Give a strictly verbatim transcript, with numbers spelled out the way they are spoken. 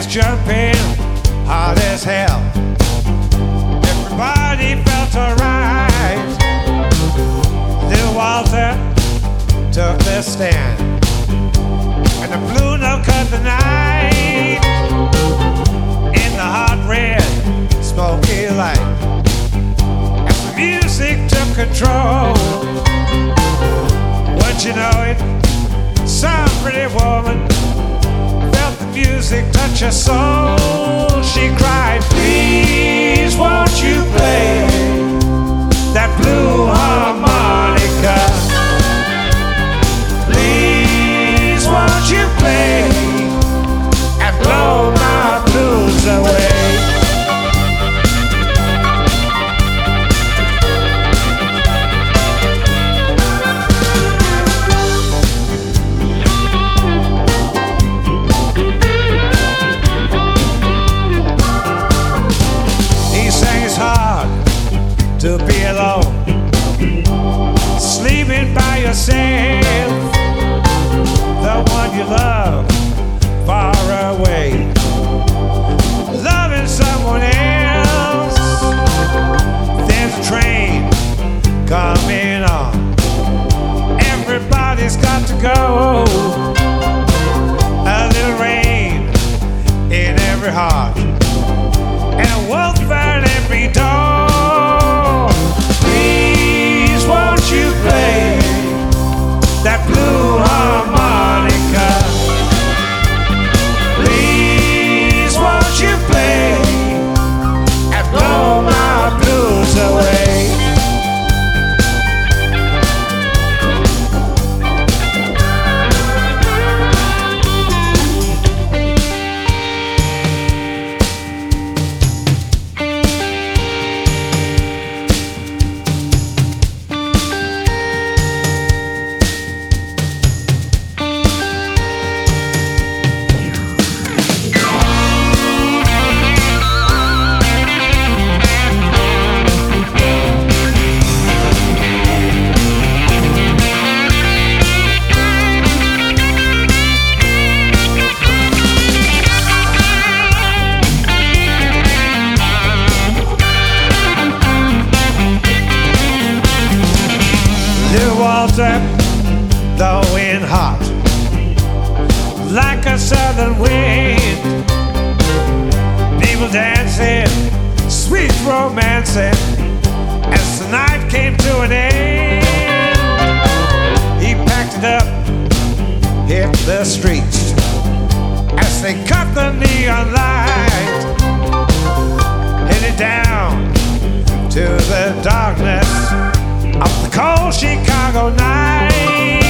jumping hard as hell. Everybody felt alright. Little Walter took the stand, and the blue note cut the night in the hot red smoky light. As the music took control, once you know it, some pretty woman felt the music touch her soul. She cried, please won't you play that blue harmonica? Please won't you play and blow my blues away? To be alone, sleeping by yourself, the one you love far away, loving someone else. There's a train coming on, everybody's got to go. A little rain in every heart, and a wolf at every door. Please won't you play that blue harmonica? Please won't you play and blow my blues away? Walter, blowing hot like a southern wind, people dancing, sweet romancing. As the night came to an end, he packed it up, hit the streets. As they cut the neon light, headed down to the darkness of the cold Chicago night.